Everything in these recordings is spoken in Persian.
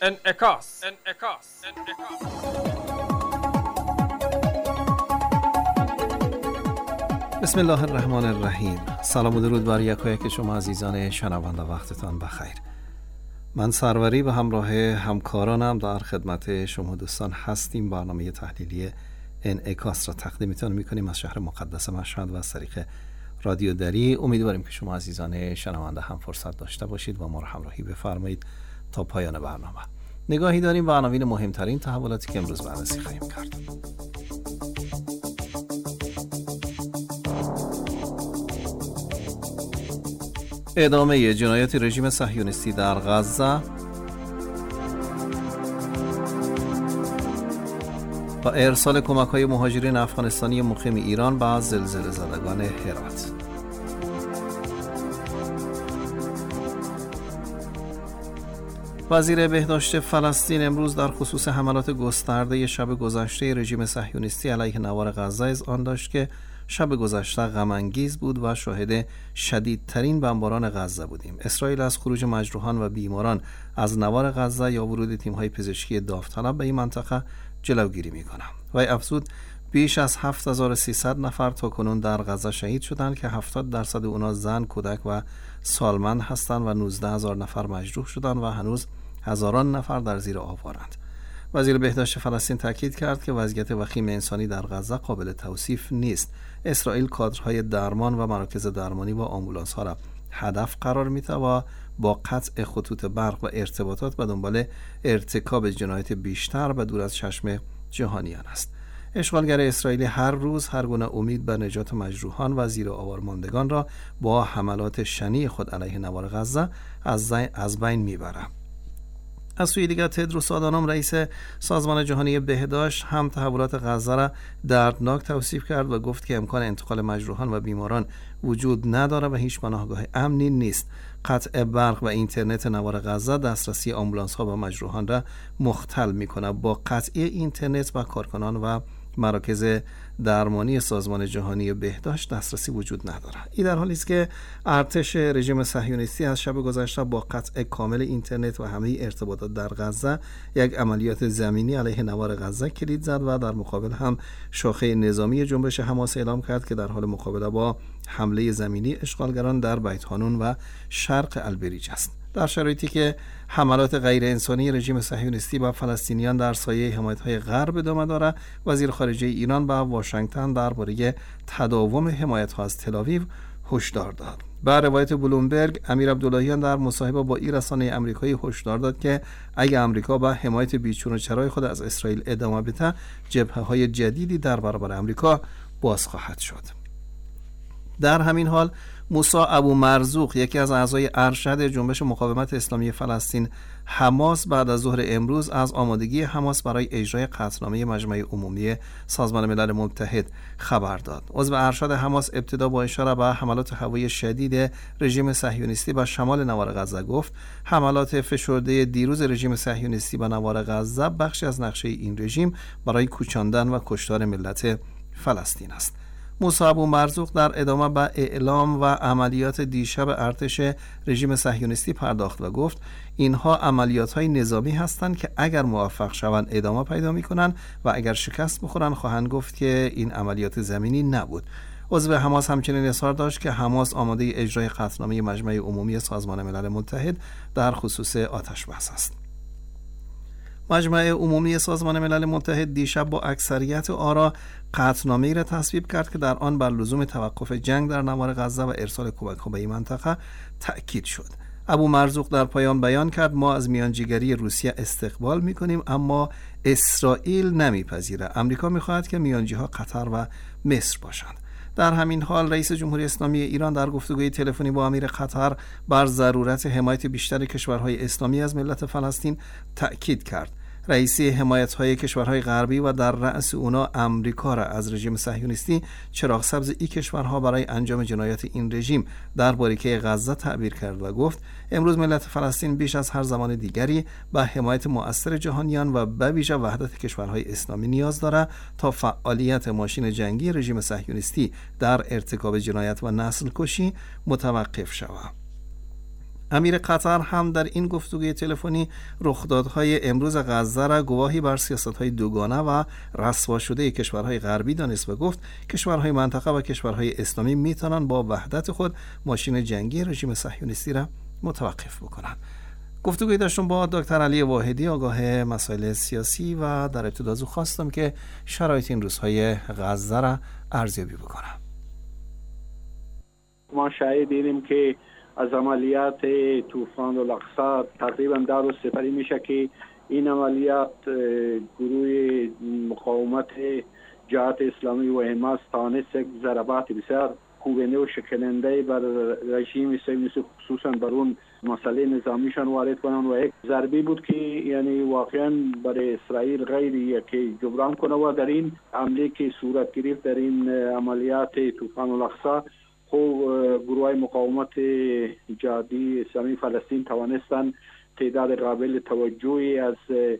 انعکاس. بسم الله الرحمن الرحیم. سلام و درود بر یکایک شما عزیزان شنونده، وقتتان بخیر. من سروری به همراه همکارانم در خدمت شما دوستان هستیم. برنامه تحلیلی انعکاس را تقدیمتان میکنیم از شهر مقدس مشهد و از طریق رادیو دری. امیدواریم که شما عزیزان شنونده هم فرصت داشته باشید و ما را همراهی بفرمایید تا پایان برنامه. نگاهی داریم به عناوین مهمترین تحولاتی که امروز بررسی خواهیم کرد. ادامه جنایات رژیم صهیونیستی در غزه و ارسال کمک‌های مهاجرین افغانستانی مقیم ایران به زلزله زدگان هرات. وزیر بهداشت فلسطین امروز در خصوص حملات گسترده شب گذشته رژیم صهیونیستی علیه نوار غزه اذعان داشت که شب گذشته غم‌انگیز بود و شاهد شدیدترین بمباران غزه بودیم. اسرائیل از خروج مجروحان و بیماران از نوار غزه یا ورود تیم‌های پزشکی داوطلب به این منطقه جلوگیری می‌کند. و افزود بیش از 7300 نفر تاکنون در غزه شهید شدند که 70% اونا زن، کودک و سالمند هستند و 19000 نفر مجروح شدند و هنوز هزاران نفر در زیر آوارند. وزیر بهداشت فلسطین تاکید کرد که وضعیت وخیم انسانی در غزه قابل توصیف نیست. اسرائیل کادرهای درمان و مراکز درمانی و آمبولانس‌ها را هدف قرار می‌دهد و با قطع خطوط برق و ارتباطات به دنبال ارتکاب جنایات بیشتر و دور از چشم جهانیان است. اشغالگر اسرائیلی هر روز هر گونه امید به نجات مجروحان و زیر آوار ماندگان را با حملات شنیع خود علیه نوار غزه از بین میبرد. از سوی دیگر تدروس آدانوم رئیس سازمان جهانی بهداشت هم تحولات غزه را دردناک توصیف کرد و گفت که امکان انتقال مجروحان و بیماران وجود ندارد و هیچ پناهگاه امنی نیست. قطع برق و اینترنت نوار غزه دسترسی آمبولانس ها و مجروحان را مختل می‌کند. با قطعی اینترنت و کارکنان و مراکز درمانی سازمان جهانی بهداشت دسترسی وجود ندارد. این در حالی است که ارتش رژیم صهیونیستی از شب گذشته با قطع کامل اینترنت و همه ارتباطات در غزه یک عملیات زمینی علیه نوار غزه کلید زد و در مقابل هم شاخه نظامی جنبش حماس اعلام کرد که در حال مقابله با حمله زمینی اشغالگران در بیت حانون و شرق البریج است. در شرایطی که حملات غیر انسانی رژیم صهیونیستی به فلسطینیان در سایه حمایت‌های غرب ادامه دارد، وزیر خارجه ایران به واشنگتن درباره تداوم حمایت‌ها از تل‌آویو هشدار داد. به روایت بلومبرگ، امیر عبداللهیان در مصاحبه با این رسانه آمریکایی هشدار داد که اگر آمریکا به حمایت بیچون و چرای خود از اسرائیل ادامه بده، جبهه‌های جدیدی در برابر آمریکا باز خواهد شد. در همین حال موسی ابو مرزوق، یکی از اعضای ارشد جنبش مقاومت اسلامی فلسطین حماس، بعد از ظهر امروز از آمادگی حماس برای اجرای قطعنامه مجمع عمومی سازمان ملل متحد خبر داد. عضو ارشد حماس ابتدا با اشاره به حملات هوایی شدید رژیم صهیونیستی به شمال نوار غزه گفت حملات فشرده دیروز رژیم صهیونیستی به نوار غزه بخشی از نقشه این رژیم برای کوچاندن و کشتار ملت فلسطین است. موسی ابو مرزوق در ادامه به اعلام و عملیات دیشب ارتش رژیم صهیونیستی پرداخت و گفت اینها عملیات‌های نظامی هستند که اگر موفق شوند ادامه پیدا می‌کنند و اگر شکست بخورند خواهند گفت که این عملیات زمینی نبود. عضو حماس همچنین اظهار داشت که حماس آماده اجرای قطعنامه مجمع عمومی سازمان ملل متحد در خصوص آتش‌بس است. مجمع عمومی سازمان ملل متحد دیشب با اکثریت آرا قطعنامه‌ای را تصویب کرد که در آن بر لزوم توقف جنگ در نوار غزه و ارسال کمک‌ها به این منطقه تأکید شد. ابو مرزوق در پایان بیان کرد ما از میانجیگری روسیه استقبال می‌کنیم اما اسرائیل نمی‌پذیرد. آمریکا می‌خواهد که میانجی‌ها قطر و مصر باشند. در همین حال رئیس جمهوری اسلامی ایران در گفتگوی تلفنی با امیر قطر بر ضرورت حمایت بیشتر کشورهای اسلامی از ملت فلسطین تأکید کرد. رئیسی حمایت‌های کشورهای غربی و در رأس اونا امریکا را از رژیم صهیونیستی چراغ سبز این کشورها برای انجام جنایات این رژیم در باریکه غزه تعبیر کرد و گفت امروز ملت فلسطین بیش از هر زمان دیگری به حمایت مؤثر جهانیان و به ویژه وحدت کشورهای اسلامی نیاز دارد تا فعالیت ماشین جنگی رژیم صهیونیستی در ارتکاب جنایت و نسل کشی متوقف شود. امیر قطر هم در این گفتگوی تلفنی رخدادهای امروز غزه را گواهی بر سیاست‌های دوگانه و رسوا شده کشورهای غربی دانست و گفت کشورهای منطقه و کشورهای اسلامی میتونن با وحدت خود ماشین جنگی رژیم صهیونیستی را متوقف بکنند. گفتگوی داشتم با دکتر علی واحدی آگاه مسائل سیاسی و در ابتدا از او خواستم که شرایط این روزهای غزه را ارزیابی بکنم. ما شاهدیم که از عملیات طوفان الاقصی تقریبا 2 روز سپری میشه که این عملیات گروه مقاومت جهاد اسلامی و حماس تانست یک ضربات بسیار کوبنده و شکننده بر رژیم صهیونیستی خصوصا بر اون مسئله نظامیشان وارد کنند و یک ضربه بود که یعنی واقعا برای اسرائیل غیر که جبران کنه و در این حمله که صورت گرفت در این عملیات طوفان الاقصی گروه مقاومت جهادی اسلامی فلسطین توانستند تعداد قابل توجهی از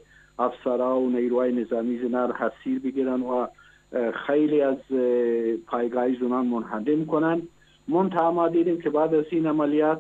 افسرها و نیروهای نظامی زنار اسیر بگیرن و خیلی از پایگاه زنان منهدم کنند. منتها ما دیدیم که بعد از این عملیات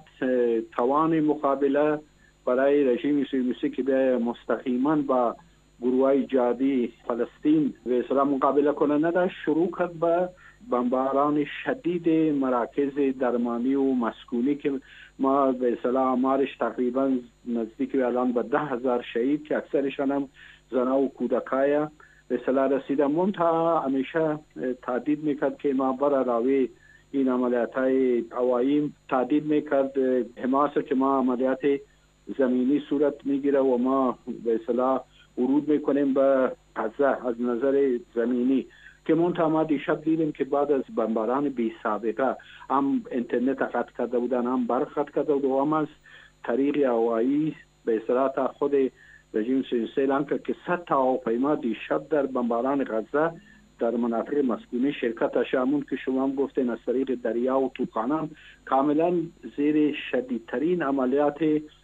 توان مقابله برای رژیم صهیونیستی که به مستقیما با گروه جهادی فلسطین به اصطلاح مقابله کنه نداشت، شروع کرد به بمباران شدید مراکز درمانی و مسکونی که ما به اصطلاح آمارش تقریبا نزدیک به الان به 10,000 شهید که اکثرشان هم زنها و کودکای به اصطلاح رسیده. منتها همیشه تهدید میکرد که ما برای راوی این عملیات‌های هوایی تهدید میکرد حماس که ما عملیات زمینی صورت میگیره و ما به اصطلاح ورود میکنیم به غزه از نظر زمینی، که منتها ما دیشب دیدیم که بعد از بمباران بی سابقه هم اینترنت قطع کرده بودن، هم برق قطع کرده بود و هم از طریق هوایی به اصطلاح تا خود رژیم صهیونیستی اعلام کرد که 100 تا هواپیما دیشب در بمباران غزه در مناطق مسکونی شرکت شامون که شما هم گفتین از طریق دریا و طوفان کاملا زیر شدیدترین عملیات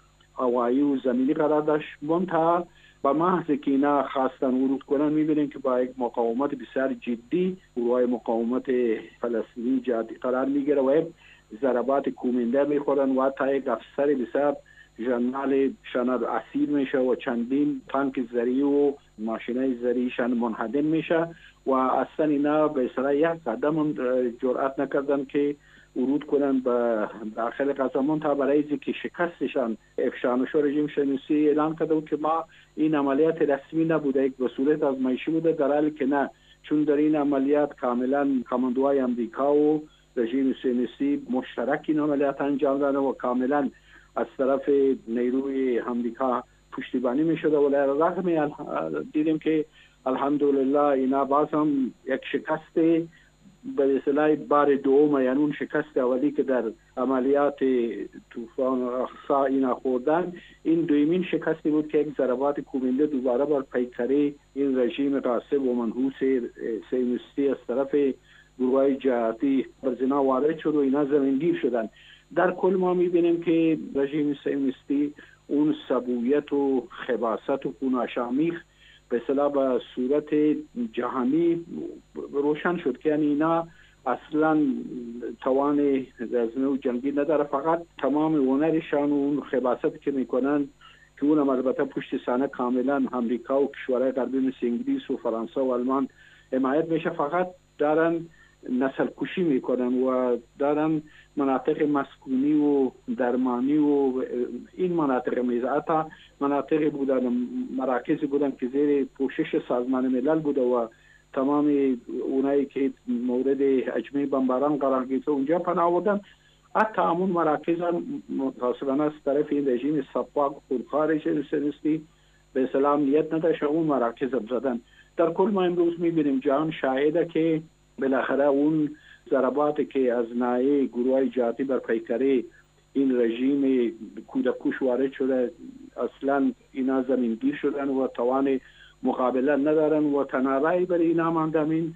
هوایی و زمینی قرار داشت. منتها با محض که اینا خواستن ورود کنن میبینیم که با یک مقاومت بسیار جدی گروه مقاومت فلسطینی جهادی قرار میگیره و یک ضربات کوبنده میخورن و تا یک افسر بسیار ژنرال شنر اسیر میشه و چندین تانک زرعی و ماشینای زرعیشان منهدم میشه و اصلا اینا به اصطلاح یک قدم جرأت نکردن که ورود کنن به داخل غزه. منتها برای اینکه شکستشان افشانه شو رژیم صهیونیستی اعلان کرده بود که ما این عملیات رسمی نبوده، یک به صورت آزمایشی بوده، در حالی که نه، چون در این عملیات کاملا کاماندوهای امریکا و رژیم صهیونیستی مشترک این عملیات انجام دادن و کاملا از طرف نیروی امریکا پشتیبانی می شده و در رغم دیدیم که الحمدلله اینا باز هم یک شکست به اصطلاح بار دوم، یعنی اون شکست اولی که در عملیات طوفان الاقصی اینا خوردن، این دومین شکستی بود که یک ضربات کوبنده دوباره بر پیکره این رژیم غاصب و منحوس صهیونیستی از طرف گروه جهادی بر زنا وارد شد و اینا زمینگیر شدن. در کل ما میبینیم که رژیم صهیونیستی اون سبویت و خباثت و خوناشامیخ به اصطلاح به صورت جهانی روشن شد که یعنی اینا اصلا توان رزمه و جنگی نداره، فقط تمام هنرشان و اون خباثت که میکنن که اونم البته پشت صحنه کاملا امریکا و کشورهای غربی مثل انگلیس و فرانسه و آلمان حمایت میشه، فقط دارن نسل کشی میکنن و دارن مناطق مسکونی و درمانی و این مناطق میزه مناطق بودن، مراکزی بودن که زیر پوشش سازمان ملل بوده و تمام اونایی که مورد هجمه بمباران قرار گرفته اونجا پناه آوردن. حتی همون مراکز هم متاسفانه از طرف این رژیم سفاک خودخواه صهیونیستی به اصطلاح نیت نداشت اون مراکز هم زدن. در کل ما امروز میبینیم جهان شاهده که بالاخره اون ضرباتی که از ناحیه گروه جهادی بر پیکره این رژیم کودکوش وارد شده اصلا اینا زمینگیر شدن و توان مقابله ندارن و تنابعی برای اینا ماندمین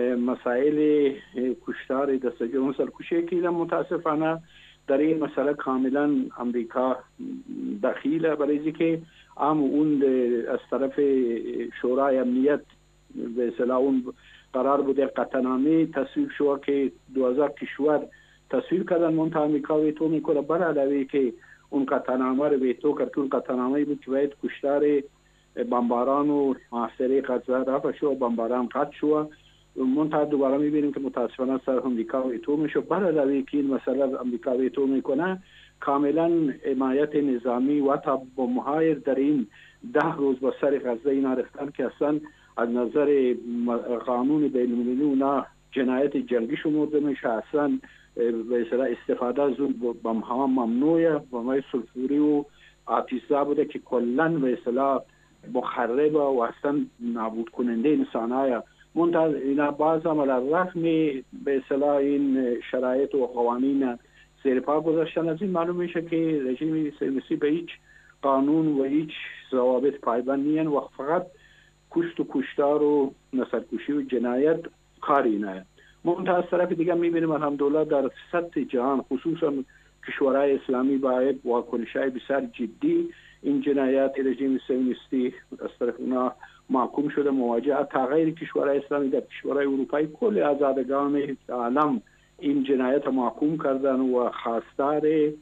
مسائل کشتار دستجو سرکشی که متاسفانه در این مسئله کاملا امریکا دخیله، برای اینکه هم اون از طرف شورای امنیت به اصطلاح اون قرار بوده قطعنامه تصویب شد که 2000 کشور تصویب کردن، منتها امریکا ویتو میکنه بر علاوه که اون قطعنامه رو ویتو کرد که اون قطعنامه بود که باید کشتار بمباران و محاصره غزه رفع شو و بمباران قطع شو. منتها دوباره میبینیم که متاسفانه سر امریکا ویتو میشه. برای که این مسئله امریکا ویتو میکنه کاملا حمایت نظامی و تا بمب‌های در این 10 روز با سر غزه اینا رفتن که اصلا از نظر قانون بین‌المللی اونا جنایت جنگی شمرده میشه. اصلا به اصطلاح استفاده از بمب‌ها ممنوعه. بمب‌های سلفوری و آتش‌زا بوده که کلا به اصطلاح مخرب و اصلا نابود کننده انسان‌های. منتها اینا باز هم علی رغم به اصطلاح این شرایط و قوانین زیر پا گذاشتن، از این معلوم میشه که رژیم صهیونیستی به هیچ قانون و هیچ ضوابط پایبند نیست و فقط کشت و کشتار و نسل‌کشی و جنایت کاری نه. منتها از طرف دیگه میبینیم الحمدلله در سطح جهان خصوصا کشورهای اسلامی باید واکنش‌های بسیار جدی این جنایات رژیم صهیونیستی از طرف اونا محکوم شده مواجهه. تغییر کشورهای اسلامی در کشورهای اروپایی کل آزادگان عالم این جنایت محکوم کردن و خواستار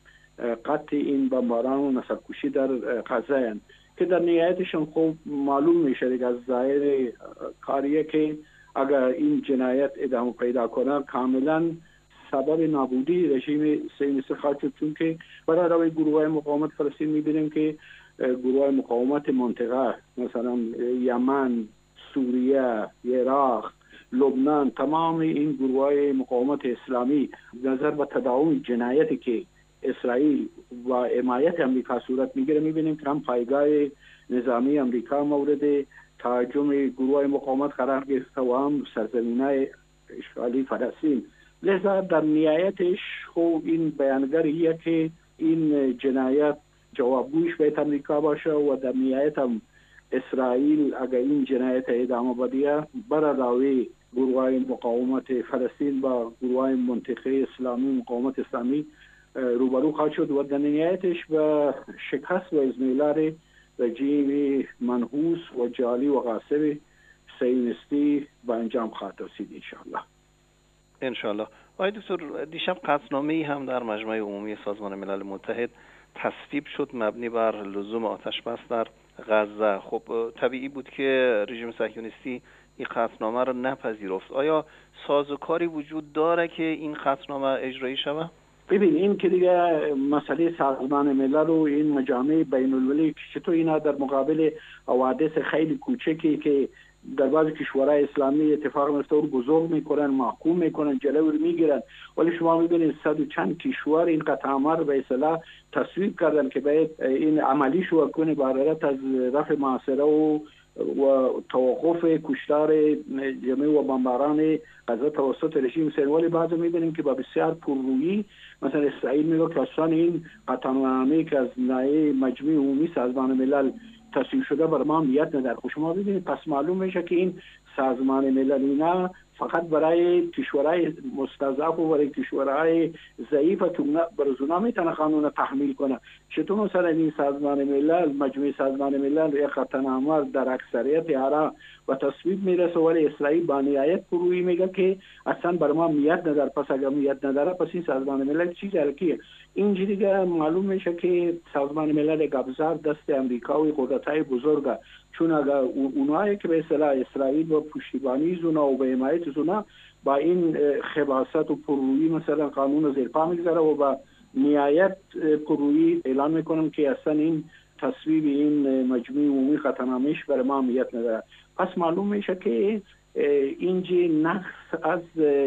قطع این بمباران و نسل‌کشی در غزه هستند که در نهایتشون خوب معلوم میشه دیگه از ظاهر کاریه که اگر این جنایت ادامه پیدا کنه کاملا سبب نابودی رژیم صهیونیستی خواهد شد. چون که برای روی گروه‌های مقاومت فلسطین میبینیم که گروه‌های مقاومت منطقه مثلا یمن، سوریه، عراق، لبنان، تمام این گروه‌های مقاومت اسلامی نظر به تداوم جنایتی که اسرائیل و حمایت امریکا صورت میگیره میبینیم که هم پایگاه نظامی امریکا مورد تهاجم گروه‌های مقاومت قرار گرفته و هم سرزمین‌های اشغالی فلسطین. لذا در نهایتش خب این بیانگریه که این جنایت جوابگویش باید امریکا باشه و در نهایت هم اسرائیل اگر این جنایت ادامه بده برای گروه‌های مقاومت فلسطین با گروه‌های منطقه اسلامی مقاومت اسلامی روبرو خواهد شد و در نهایتش به شکست و اذن رژیم منحوس و جعلی و غاصب صهیونیستی به انجام خواهد رسید انشالله. آقای دکتر، دیشب قطعنامه‌ای هم در مجمع عمومی سازمان ملل متحد تصویب شد مبنی بر لزوم آتش بس در غزه. خب طبیعی بود که رژیم صهیونیستی این قطعنامه را نپذیرفت. آیا سازوکاری وجود داره که این قطعنامه اجرایی شود؟ ببین این که دیگه مسئله سازمان ملل و این مجامع بین المللی چطور اینا در مقابل حوادث خیلی کوچکی که در بعضی کشورهای اسلامی اتفاق میفته و بزرگ میکنن، محکوم میکنن، جلوی میگیرن، ولی شما میبینید صد و چند کشور این قطعنامه رو به اصطلاح تصویب کردن که باید این عملی شو کنه برای از رفع محاصره و توقف کشتار جمعی و بمباران غزه توسط رژیم صهیونیستی. بعضی میبینیم که با بسیار پررویی مثلا اسرائیل میگه که اصلا این قطعنامه‌ای که از نهیه مجمع عمومی سازمان ملل تصویب شده بر ما اهمیت نداره. خب شما ببینید پس معلوم میشه که این سازمان ملل اینا فقط برای کشورهای مستضعف و برای کشورهای ضعیف که برزونا میتونه قانون تحمیل کنه. چطور مثلا این سازمان ملل مجموعه سازمان ملل یک قطعنامه در اکثریت آرا و تصویب میرسه ولی اسرائیل با نهایت پرویی میگه که اصلا بر ما اهمیت نداره. پس اگر اهمیت نداره پس این سازمان ملل چیز الکیه. اینجوری که معلوم میشه که سازمان ملل ابزار دست امریکا و قدرت‌های بزرگه. چون اگر اونایی که به اصطلاح اسرائیل و پشتیبانی زونا و به حمایت زونا با این خباثت و پررویی مثلا قانون زیر پا میگذاره و با نهایت پررویی اعلان میکنم که اصلا این تصویب این مجمع عمومی قطعنامه‌اش برای ما اهمیت نداره. پس معلوم میشه که اینجا نقص از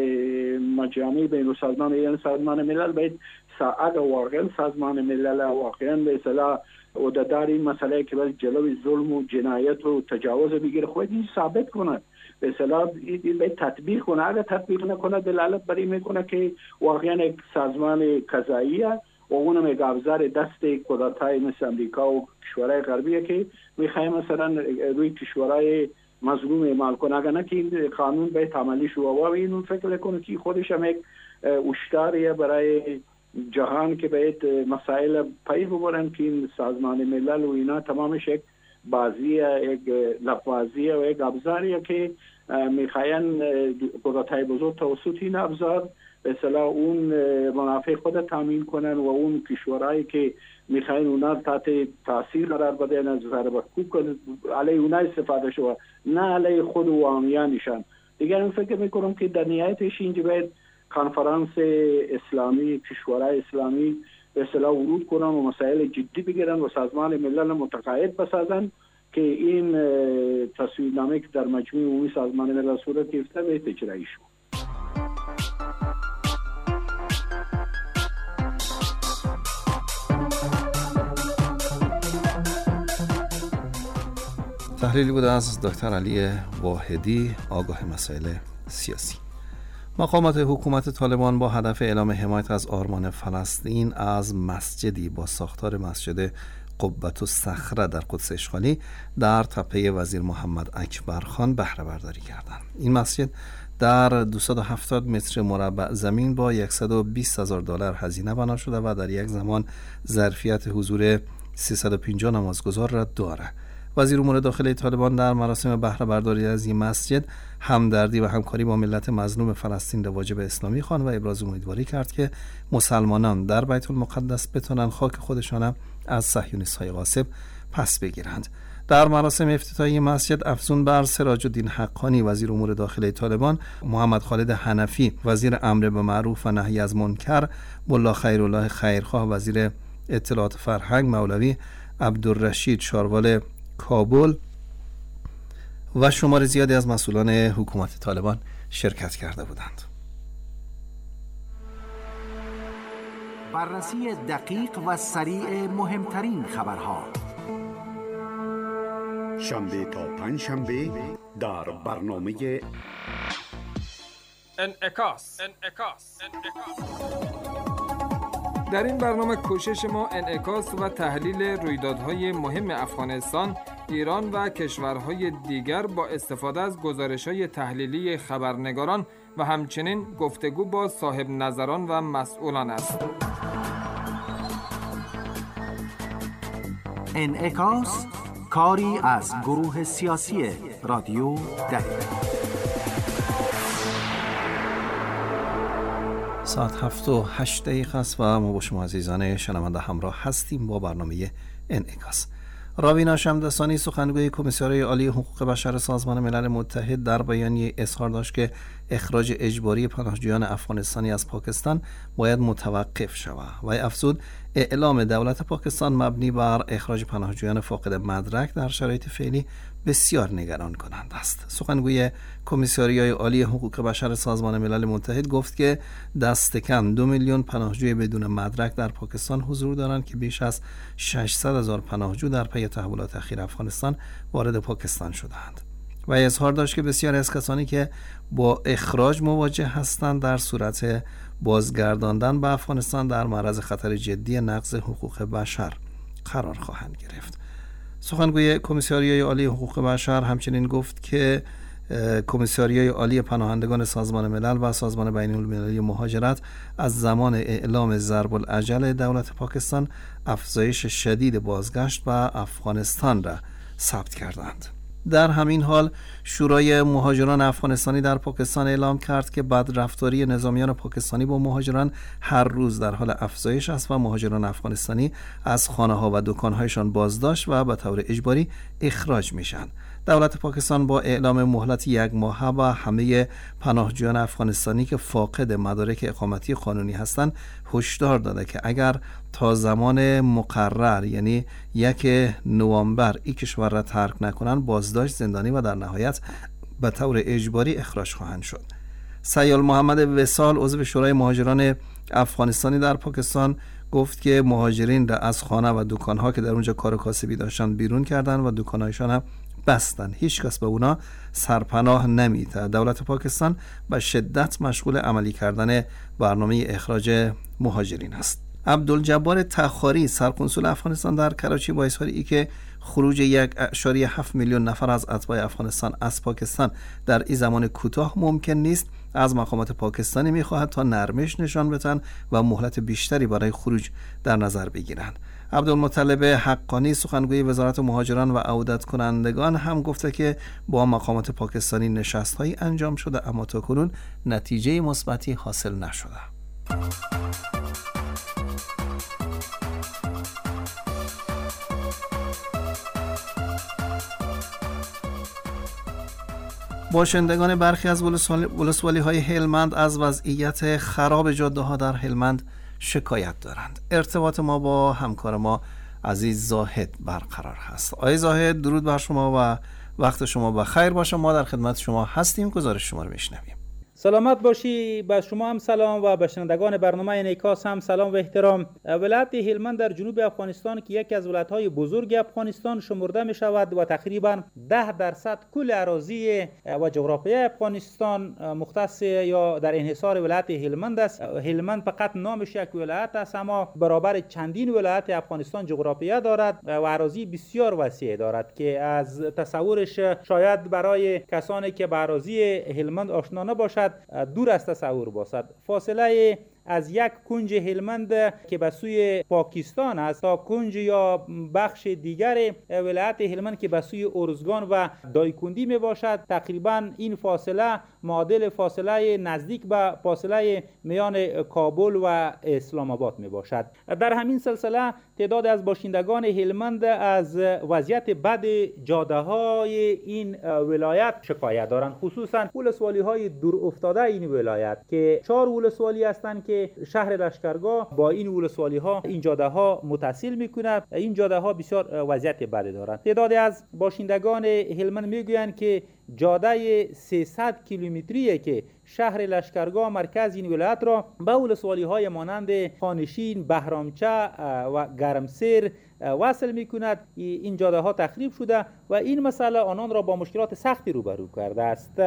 مجامع بین السازمان یعنی سازمان ملل باید ساعت واقعا سازمان ملل واقعا به اصطلاح عهده‌دار این مسئله که باید جلوی ظلم و جنایت و تجاوز بگیره خود این ثابت کنه به اصطلاح این باید تطبیق کنه. اگر تطبیق نکنه دلالت بر این میکنه که واقعا یک سازمان قضاییه و اونم یک ابزار دست قدرت‌های مثل امریکا و کشورهای غربیه که میخواه مثلا روی کشورهای مظلوم اعمال کنه. اگر نه که این قانون باید عملی شو و این فکر کنه که خودش هم یک هشداریه برای جهان که باید مسائل پای ببرن که این سازمان ملل و اینا تمامش یک بازیه، یک لفاظیه و یک ابزاریه که میخواین قدرت‌های بزرگ توسط این ابزار به اصطلاح اون منافع خود تامین کنن و اون کشورهایی که میخواین اونا تحت تاثیر قرار بدن از ضربه کوب علیه اونا استفاده شود، نه علیه خود و عامیانشان. دیگر من فکر میکنم که در نهایتش اینجا باید کنفرانس اسلامی، کشورهای اسلامی به اصطلاح ورود کنن و مسائل جدی بگیرن و سازمان ملل متقاعد بسازن که این تصویبنامه که در مجمع عمومی سازمان ملل صورت گرفته به اجرایی شود. تحلیلی بود از دکتر علی واحدی، آگاه مسائل سیاسی. مقامات حکومت طالبان با هدف اعلام حمایت از آرمان فلسطین از مسجدی با ساختار مسجد قبة الصخره در قدس اشغالی در تپه وزیر محمد اکبر خان بهره برداری کردند. این مسجد در 270 متر مربع زمین با $120,000 هزینه بنا شده و در یک زمان ظرفیت حضور 350 نمازگزار را دارد. وزیر امور داخلی طالبان در مراسم بهره برداری از این مسجد همدردی و همکاری با ملت مظلوم فلسطین را واجب اسلامی خواند و ابراز امیدواری کرد که مسلمانان در بیت المقدس بتوانند خاک خودشان از صهیونیست‌های غاصب پس بگیرند. در مراسم افتتاحی مسجد افزون بر سراج الدین حقانی وزیر امور داخلی طالبان، محمد خالد حنفی وزیر امر به معروف و نهی از منکر، ملا خیرالله خیرخواه وزیر اطلاعات فرهنگ، مولوی عبدالرشید شاروال کابل و شمار زیادی از مسئولان حکومت طالبان شرکت کرده بودند. بررسی دقیق و سریع مهمترین خبرها شنبه تا پنجشنبه در برنامه انعکاس. در این برنامه کوشش ما انعکاس و تحلیل رویدادهای مهم افغانستان، ایران و کشورهای دیگر با استفاده از گزارش‌های تحلیلی خبرنگاران و همچنین گفتگو با صاحب نظران و مسئولان است. انعکاس، کاری از گروه سیاسی رادیو دری. ساعت 7:08 است و ما با شما عزیزان شنونده همراه هستیم با برنامه انعکاس. راوینا شمدسانی سخنگوی کمیسیون عالی حقوق بشر سازمان ملل متحد در بیانیه اظهار داشت که اخراج اجباری پناهجویان افغانستانی از پاکستان باید متوقف شود و افزود اعلام دولت پاکستان مبنی بر اخراج پناهجویان فاقد مدرک در شرایط فعلی بسیار نگران کننده است. سخنگوی کمیساریای عالی حقوق بشر سازمان ملل متحد گفت که دست کم 2 میلیون پناهجوی بدون مدرک در پاکستان حضور دارند که بیش از 600,000 پناهجو در پی تحولات اخیر افغانستان وارد پاکستان شدند. و اظهار داشت که بسیاری از کسانی که با اخراج مواجه هستند در صورت بازگرداندن به افغانستان در معرض خطر جدی نقض حقوق بشر قرار خواهند گرفت. سخنگوی کمیساریای عالی حقوق بشر همچنین گفت که کمیساریای عالی پناهندگان سازمان ملل و سازمان بین‌المللی مهاجرت از زمان اعلام ضرب الاجل دولت پاکستان افزایش شدید بازگشت به افغانستان را ثبت کردند. در همین حال شورای مهاجران افغانستانی در پاکستان اعلام کرد که بدرفتاری نظامیان پاکستانی با مهاجران هر روز در حال افزایش است و مهاجران افغانستانی از خانه‌ها و دکان‌هایشان بازداشت و به طور اجباری اخراج میشن. دولت پاکستان با اعلام مهلت 1 ماه به همه پناهجویان افغانستانی که فاقد مدارک اقامتی قانونی هستند هشدار داده که اگر تا زمان مقرر یعنی 1 نوامبر این کشور را ترک نکنند بازداشت، زندانی و در نهایت به طور اجباری اخراج خواهند شد. سیال محمد وصال عضو شورای مهاجران افغانستانی در پاکستان گفت که مهاجرین را از خانه و دکان‌ها که در اونجا کار کاسبی داشتن بیرون کردن و دکان‌هایشان هم بستن. هیچ کس به اونا سرپناه نمیده. دولت پاکستان به شدت مشغول عملی کردن برنامه اخراج مهاجرین است. عبدالجبار تخاری سرکنسول افغانستان در کراچی با اظهار ای که خروج 1.7 میلیون نفر از اتباع افغانستان از پاکستان در این زمان کوتاه ممکن نیست، از مقامات پاکستانی می‌خواهد تا نرمش نشان بدهند و مهلت بیشتری برای خروج در نظر بگیرند. عبدالمطلب حقانی سخنگوی وزارت مهاجران و عودت کنندگان هم گفته که با مقامات پاکستانی نشست‌هایی انجام شده اما تاکنون نتیجه مثبتی حاصل نشده. باشندگان برخی از ولسوالی‌های هلمند از وضعیت خراب جاده‌ها در هلمند شکایت دارند. ارتباط ما با همکار ما عزیز زاهد برقرار هست. آقای زاهد، درود بر شما و وقت شما بخیر باشه. ما در خدمت شما هستیم، گزارش شما رو میشنویم. سلامت باشی. به شما هم سلام و به شنوندگان برنامه انعکاس هم سلام و احترام. ولایت هلمند در جنوب افغانستان که یکی از ولایت‌های بزرگ افغانستان شمرده می شود و تقریبا 10% کل اراضی و جغرافیای افغانستان مختص یا در انحصار ولایت هلمند است. هلمند فقط نامش یک ولایت است اما برابر چندین ولایت افغانستان جغرافیا دارد و اراضی بسیار وسیع دارد که از تصورش شاید برای کسانی که به اراضی هلمند آشنا نباشد دور از تصور باشد. فاصله از یک کنج هلمند که به سوی پاکستان است تا کنج یا بخش دیگر ولایت هلمند که به سوی ارزگان و دایکندی می باشد تقریبا این فاصله معادل فاصله نزدیک به فاصله میان کابل و اسلام آباد می باشد. در همین سلسله تعداد از باشندگان هلمند از وضعیت بد جاده های این ولایت شکایت دارند، خصوصا ولسوالی های دور افتاده این ولایت که 4 ولسوالی هستند که شهر لشکرگاه با این ولسوالی ها این جاده ها متصل میکنند. این جاده ها بسیار وضعیت بد دارند. تعداد از باشندگان هلمند میگویند که جاده 300 کیلومتریه که شهر لشکرگاه مرکز این ولایت را به ولسوالی های مانند خانشین، بهرامچه و گرمسیر وصل میکند. این جاده ها تخریب شده و این مسئله آنان را با مشکلات سختی روبرو کرده است.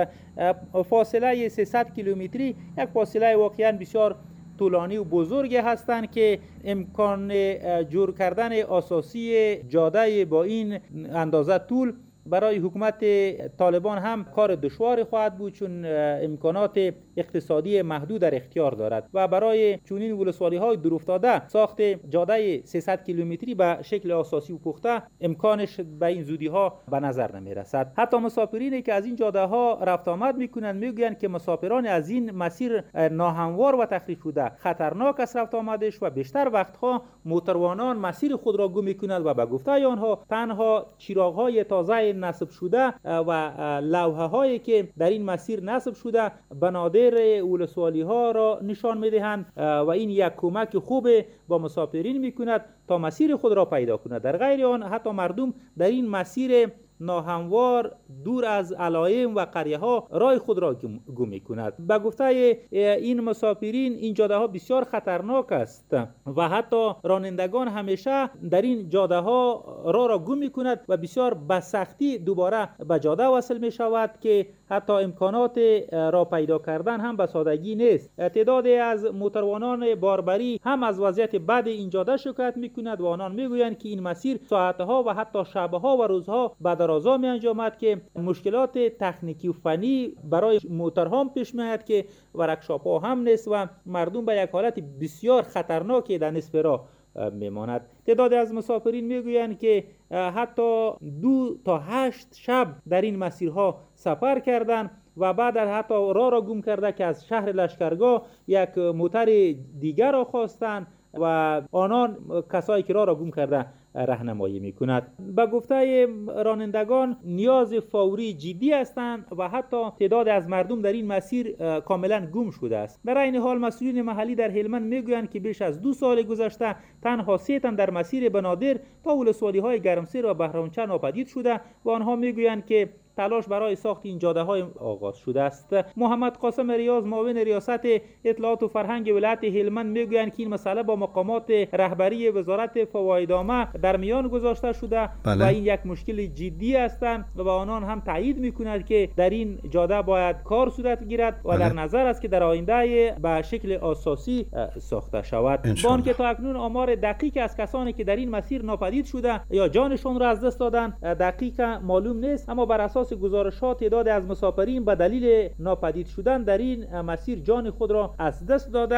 فاصله 300 کیلومتری یک فاصله واقعا بسیار طولانی و بزرگی هستند که امکان جور کردن اساسی جاده با این اندازه طول برای حکومت طالبان هم کار دشوار خواهد بود، چون امکانات اقتصادی محدود در اختیار دارد و برای چنین ولسوالی های دور افتاده ساخت جاده 300 کیلومتری به شکل اساسی و پخته امکانش به این زودی ها به نظر نمی رسد. حتی مسافرینی که از این جاده ها رفت آمد میکنند میگویند که مسافران از این مسیر ناهموار و تخریب شده خطرناک است رفت آمدش و بیشتر وقتها موتروانان مسیر خود را گم میکنند و به گفته آنها تنها چراغ های تازه نصب شده و لوحه هایی که در این مسیر نصب شده بنادر ولسوالی ها را نشان میدهند و این یک کمک خوب با مسافرین میکند تا مسیر خود را پیدا کند. در غیر آن حتی مردم در این مسیر ناهموار دور از علائم و قریه ها راه خود را گم میکند. به گفته این مسافرین این جاده ها بسیار خطرناک است و حتی رانندگان همیشه در این جاده ها راه را گم میکند و بسیار به سختی دوباره به جاده وصل می شود که حتی امکانات را پیدا کردن هم به سادگی نیست. تعدادی از موتروانان باربری هم از وضعیت بد این جاده شکایت میکند و آنان میگویند که این مسیر ساعتها و حتی شبها و روزها به درازا می انجامد که مشکلات تکنیکی و فنی برای موترها پیش میاد که ورکشاپ ها هم نیست و مردم به یک حالت بسیار خطرناکی در نصف راه میماند. تعداد از مسافرین میگویند که حتی 2 تا 8 شب در این مسیرها سفر کردند و بعد حتی راه را گم کرده که از شهر لشکرگاه یک موتر دیگر را خواستند و آنان کسایی که راه را گم کرده راهنمایی میکند. به گفته رانندگان نیاز فوری جدی هستند و حتی تعداد از مردم در این مسیر کاملا گم شده است. در این حال مسئولین محلی در هلمند میگویند که بیش از 2 سال گذشته تنها 3 تن در مسیر بنادر تا ولسوالی های گرمسیر و بهرامچه ناپدید شده و آنها میگویند که تلاش برای ساخت این جاده های آغاز شده است. محمد قاسم ریاض معاون ریاست اطلاعات و فرهنگ ولایت هلمند میگویند که این مسئله با مقامات رهبری وزارت فوایدامه در میان گذاشته شده و این یک مشکل جدی هستند و آنان هم تایید میکنند که در این جاده باید کار صورت گیرد و در نظر است که در آینده به شکل اساسی ساخته شود. با آنکه تا اکنون آمار دقیق از کسانی که در این مسیر ناپدید شده یا جانشان را از دست دادن دقیق معلوم نیست، اما بر اساس گزارشات تعداد از مسافرین به دلیل ناپدید شدن در این مسیر جان خود را از دست دادند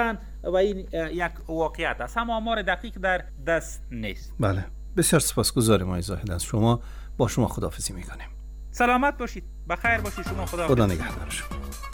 و این یک واقعیت است. هم آمار دقیق در دست نیست. بله، بسیار سپاسگزاریم آقای زاهد از شما. با شما خداحافظی میکنیم. سلامت باشید، بخیر باشید شما. خدا نگهدار شما.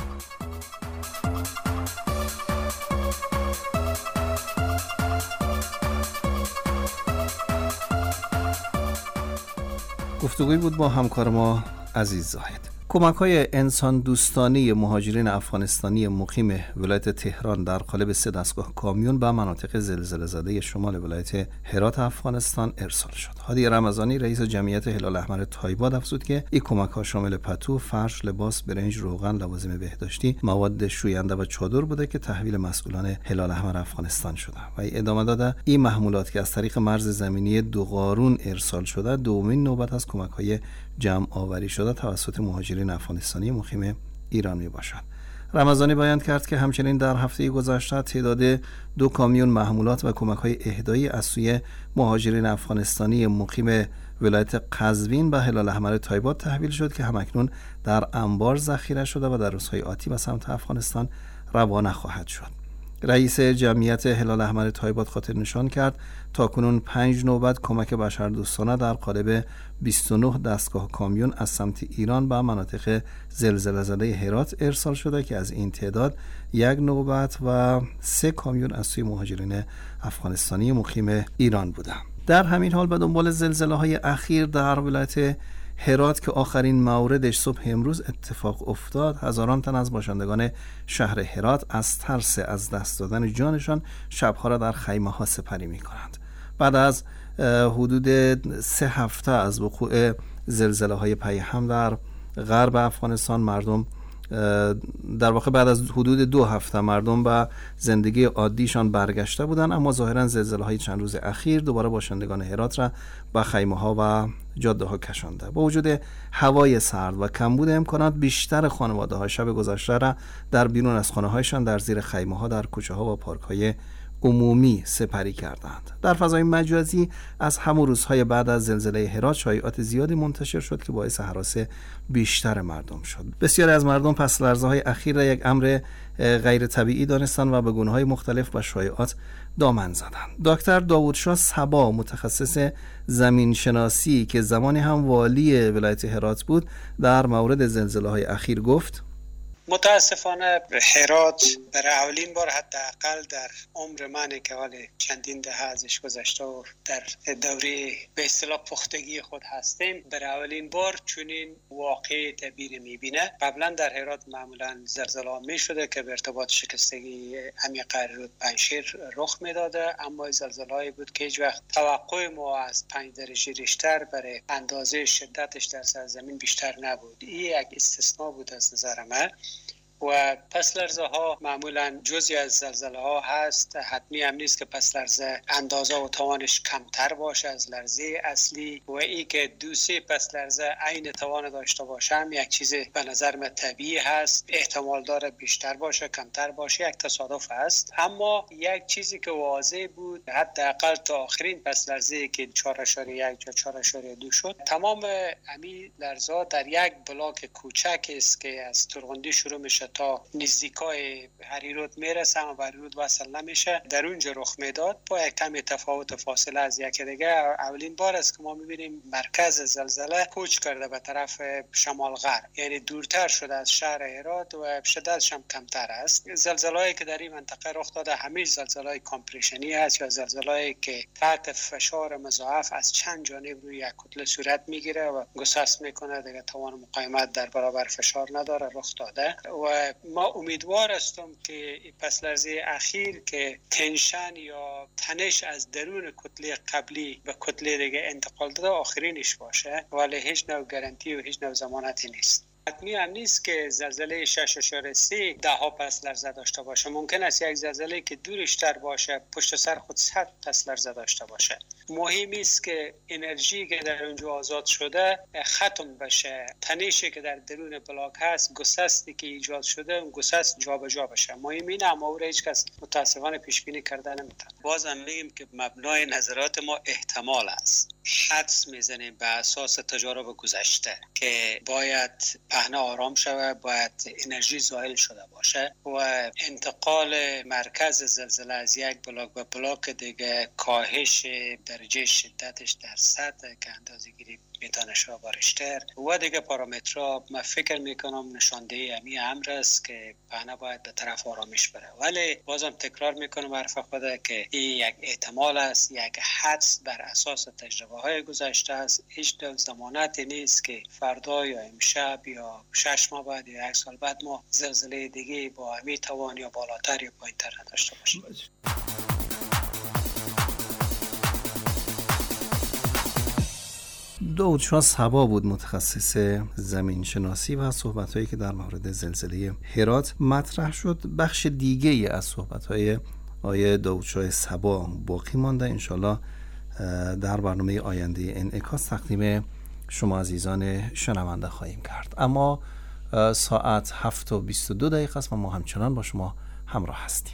گفتگوی بود با همکار ما عزیز زاهد. کمک‌های انسان دوستانه مهاجرین افغانستانی مقیم ولایت تهران در قالب 3 دستگاه کامیون به مناطق زلزله زده شمال ولایت هرات افغانستان ارسال شد. هادی رمضانی رئیس جمعیت هلال احمر تایباد افزود که این کمک‌ها شامل پتو، فرش، لباس، برنج، روغن، لوازم بهداشتی، مواد شوینده و چادر بوده که تحویل مسئولان هلال احمر افغانستان شده. و ادامه داده این محمولات که از طریق مرز زمینی دوغارون ارسال شده دومین نوبت از کمک‌های جمع آوری شده توسط مهاجرین افغانستانی مقیم ایران می باشد. رمضانی بیان کرد که همچنین در هفته گذشته تعداد 2 کامیون محمولات و کمک‌های اهدایی از سوی مهاجرین افغانستانی مقیم ولایت قزوین به هلال احمر تایباد تحویل شد که همکنون در انبار ذخیره شده و در روزهای آتی به سمت افغانستان روانه خواهد شد. رئیس جمعیت هلال احمر تایباد خاطر نشان کرد تاکنون 5 نوبت کمک بشردوستانه در قالب 29 دستگاه کامیون از سمت ایران به مناطق زلزله زده هرات ارسال شده که از این تعداد 1 نوبت و 3 کامیون از سوی مهاجرین افغانستانی مقیم ایران بودند. در همین حال به دنبال زلزله‌های اخیر در ولایت هرات که آخرین موردش صبح امروز اتفاق افتاد، هزاران تن از باشندگان شهر هرات از ترس از دست دادن جانشان شبها را در خیمه‌ها سپری می‌کنند. بعد از حدود 3 هفته از وقوع زلزله‌های پیهم در غرب افغانستان مردم در واقع بعد از حدود 2 هفته مردم به زندگی عادیشان برگشته بودند، اما ظاهرا زلزله‌های چند روز اخیر دوباره باشندگان هرات را به خیمه‌ها و جاده‌ها کشانده. با وجود هوای سرد و کمبود امکانات، بیشتر خانواده‌ها شب گذشته را در بیرون از خانه‌هایشان در زیر خیمه‌ها در کوچه‌ها و پارک‌های عمومی سپری کردند. در فضای مجازی از همون روزهای بعد از زلزله هرات شایعات زیادی منتشر شد که باعث هراس بیشتر مردم شد. بسیاری از مردم پس لرزه‌های اخیر را یک امر غیر طبیعی دانستند و به گونه‌های مختلف به شایعات دامن زدند. دکتر داوودشاه صبا، متخصص زمین شناسی که زمانی هم والی ولایت هرات بود، در مورد زلزله‌های اخیر گفت: متاسفانه هرات برای اولین بار حداقل در عمر من که حال چندین دهه ازش گذشته و در دوره به اصطلاح پختگی خود هستیم، برای اولین بار چنین واقع طبیعی میبینه. قبلا در هرات معمولا زلزله می شده که به ارتباط شکستگی عمیق رود پنجشیر رخ میداده، اما زلزله‌ای بود که هیچ وقت توقع ما از 5 درجه ریشتر برای اندازه شدتش در سرزمین بیشتر نبود. این یک استثناء بود از نظر من. و پس لرزه ها معمولا جزئی از زلزله ها هست. حتمی هم نیست که پس لرزه اندازه و توانش کمتر باشه از لرزه اصلی و ای که 2-3 پس لرزه عین توان داشته باشه هم یک چیز به نظر من طبیعی هست. احتمال داره بیشتر باشه کمتر باشه، یک تصادف هست. اما یک چیزی که واضح بود حداقل تا آخرین پس لرزه که 4.1 یا 4.2 شد، تمام امی لرزه ها در یک بلاک کوچک است که از ترغندی شروع میشه تا نزدیکای هریرود میرسه و هریرود وصل نمیشه، در اونجا رخ میداد با یک کمی تفاوت فاصله از یکی دیگه. اولین بار است که ما میبینیم مرکز زلزله کوچ کرده به طرف شمال غرب، یعنی دورتر شده از شهر هرات و شدتش هم کمتر است. زلزله‌ای که در این منطقه رخ داده همیشه زلزله‌های کامپرشنی است یا زلزله‌ای که تحت فشار مضاعف از چند جانب روی یک کتله صورت میگیره و گسست میکنه، دیگه توان مقاومت در برابر فشار نداره، رخ داده. و ما امیدوار هستم که پس لرزه اخیر که تنشن یا تنش از درون کتله قبلی به کتله دیگه انتقال داده آخرینش باشه، ولی هیچ نوع گارانتی و هیچ نوع ضمانتی نیست. حتمی هم نیست که زلزله 6.3 ده‌ها پس لرزه داشته باشه. ممکن است یک زلزله که دورش تر باشه پشت سر خود 100 پس لرزه داشته باشه. مهم است که انرژی که در اونجا آزاد شده ختم بشه، تنشی که در درون بلاک هست، گسستی که ایجاد شده اون گسست جابجا بشه. مهم اینه، اما او را هیچ کس متاسفانه پیش بینی کرده نمیتونه. بازم میگیم که مبنای نظرات ما احتمال است. حدس میزنیم به اساس تجارب گذشته که باید پهنه آرام شود، باید انرژی زائل شده باشه و انتقال مرکز زلزله از یک بلاک به بلاک دیگه کاهش درجه شدتش در سطح که اندازه‌گیری میتونه شو بارشتر و دیگه پارامترها من فکر میکنم نشانده امی امر است که پهنه باید به طرف آرامش بره. ولی بازم تکرار میکنم حرف خدا که این یک احتمال است، یک حدس بر اساس تجربه های گذشته است. هیچ ضمانتی نیست که فردا یا امشب یا 6 ماه بعد یا 1 سال بعد ما زلزله دیگه با امی توان یا بالاتر یا پایین‌تر داشته باشیم. داود شاه صبا بود، متخصص زمین شناسی و صحبت‌هایی که در مورد زلزله هرات مطرح شد. بخش دیگه‌ای از صحبت‌های آقای داود شاه صبا باقی مانده، انشالله در برنامه آینده انعکاس تقدیم شما عزیزان شنونده خواهیم کرد. اما ساعت 7:22 است و ما همچنان با شما همراه هستیم.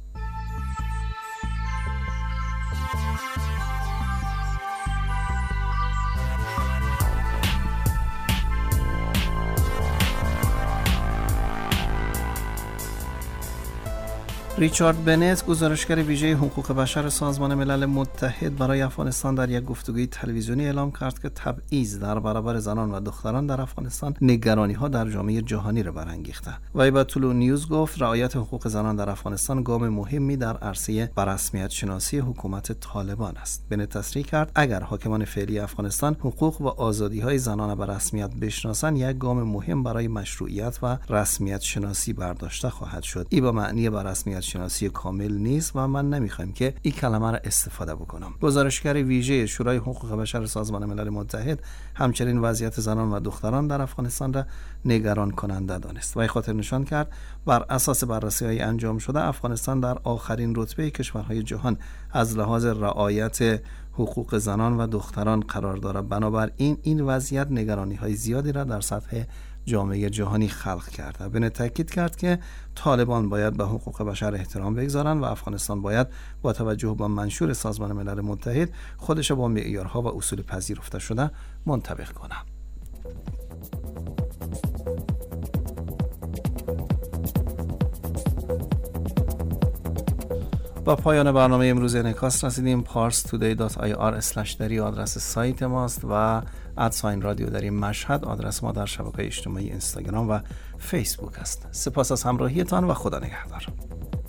ریچارد بنت، گزارشگر ویژه حقوق بشر سازمان ملل متحد، برای افغانستان در یک گفتگوی تلویزیونی اعلام کرد که تبعیض در برابر زنان و دختران در افغانستان نگرانی‌ها در جامعه جهانی را برانگیخته. وی به طلوع نیوز گفت رعایت حقوق زنان در افغانستان گام مهمی در عرصه بررسمیت شناسی حکومت طالبان است. بنت تصریح کرد اگر حاکمان فعلی افغانستان حقوق و آزادی‌های زنان به رسمیت بشناسند، یک گام مهم برای مشروعیت و رسمیت شناسی برداشته خواهد شد. این به معنی بررسمیت شناسی کامل نیست و من نمیخوایم که این کلمه را استفاده بکنم. گزارشگر ویژه شورای حقوق بشر سازمان ملل متحد همچنین وضعیت زنان و دختران در افغانستان را نگران کننده دانست و خاطر نشان کرد بر اساس بررسی‌های انجام شده افغانستان در آخرین رتبه کشورهای جهان از لحاظ رعایت حقوق زنان و دختران قرار دارد. بنابراین این وضعیت نگرانی‌های زیادی را در سطح جامعه جهانی خلق کرده. بنت تاکید کرد که طالبان باید به حقوق بشر احترام بگذارند و افغانستان باید با توجه به منشور سازمان ملل متحد خودش با معیارها و اصول پذیرفته شده منطبق کند. با پایان برنامه امروز انعکاس رسیدیم. parstoday.ir/dari آدرس سایت ماست و @رادیو دری مشهد آدرس ما در شبکه‌های اجتماعی اینستاگرام و فیسبوک است. سپاس از همراهیتان و خدا نگهدار.